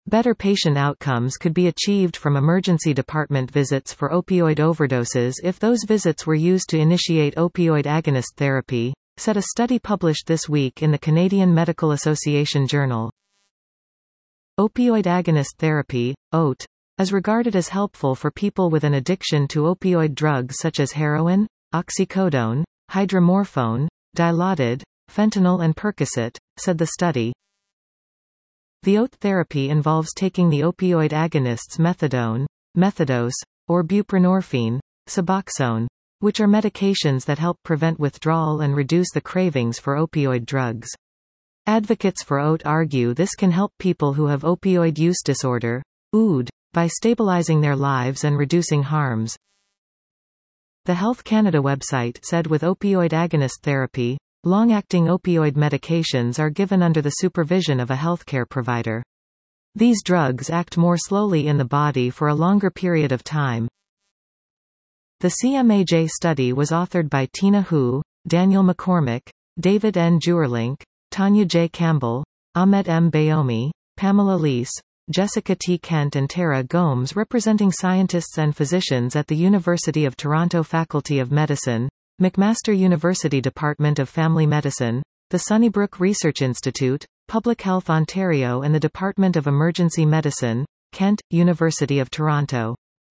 Better patient outcomes could be achieved from emergency department visits for opioid overdoses if those visits were used to initiate opioid agonist therapy, said a study published this week in the Canadian Medical Association Journal. Opioid agonist therapy, OAT, is regarded as helpful for people with an addiction to opioid drugs such as heroin, oxycodone, hydromorphone, Dilaudid, fentanyl and Percocet, said the study. The OAT therapy involves taking the opioid agonists methadone, methadose, or buprenorphine, Suboxone, which are medications that help prevent withdrawal and reduce the cravings for opioid drugs. Advocates for OAT argue this can help people who have opioid use disorder, OUD, by stabilizing their lives and reducing harms. The Health Canada website said with opioid agonist therapy, long-acting opioid medications are given under the supervision of a healthcare provider. These drugs act more slowly in the body for a longer period of time. The CMAJ study was authored by Tina Hu, Daniel McCormick, David N. Juerlink, Tanya J. Campbell, Ahmed M. Bayomi, Pamela Lease, Jessica T. Kent and Tara Gomes, representing scientists and physicians at the University of Toronto Faculty of Medicine, McMaster University Department of Family Medicine, the Sunnybrook Research Institute, Public Health Ontario and the Department of Emergency Medicine, Kent, University of Toronto.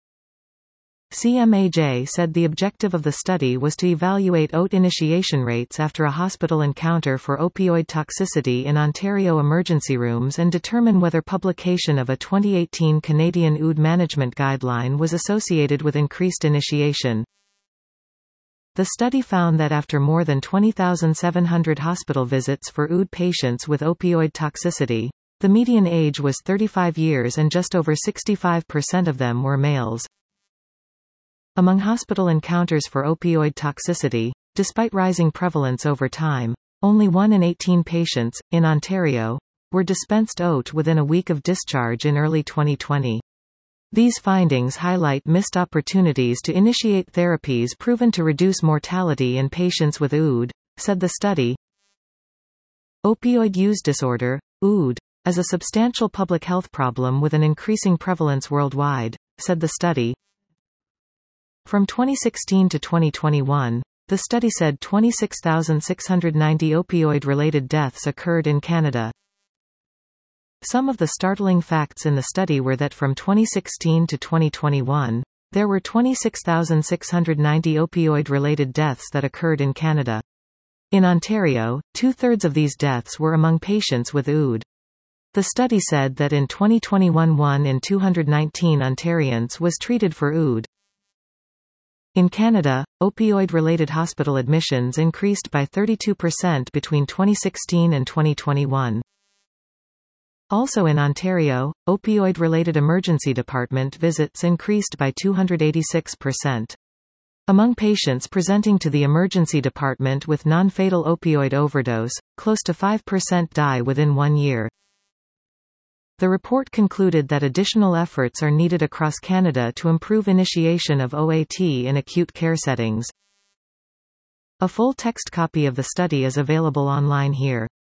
CMAJ said the objective of the study was to evaluate OAT initiation rates after a hospital encounter for opioid toxicity in Ontario emergency rooms and determine whether publication of a 2018 Canadian OOD management guideline was associated with increased initiation. The study found that after more than 20,700 hospital visits for OOD patients with opioid toxicity, the median age was 35 years and just over 65% of them were males. Among hospital encounters for opioid toxicity, despite rising prevalence over time, only 1 in 18 patients, in Ontario, were dispensed OAT within a week of discharge in early 2020. These findings highlight missed opportunities to initiate therapies proven to reduce mortality in patients with OOD, said the study. Opioid use disorder, OOD, is a substantial public health problem with an increasing prevalence worldwide, said the study. From 2016 to 2021, the study said 26,690 opioid-related deaths occurred in Canada. Some of the startling facts in the study were that from 2016 to 2021, there were 26,690 opioid-related deaths that occurred in Canada. In Ontario, 2/3 of these deaths were among patients with OOD. The study said that in 2021 1 in 219 Ontarians was treated for OOD. In Canada, opioid-related hospital admissions increased by 32% between 2016 and 2021. Also in Ontario, opioid-related emergency department visits increased by 286%. Among patients presenting to the emergency department with non-fatal opioid overdose, close to 5% die within 1 year. The report concluded that additional efforts are needed across Canada to improve initiation of OAT in acute care settings. A full text copy of the study is available online here.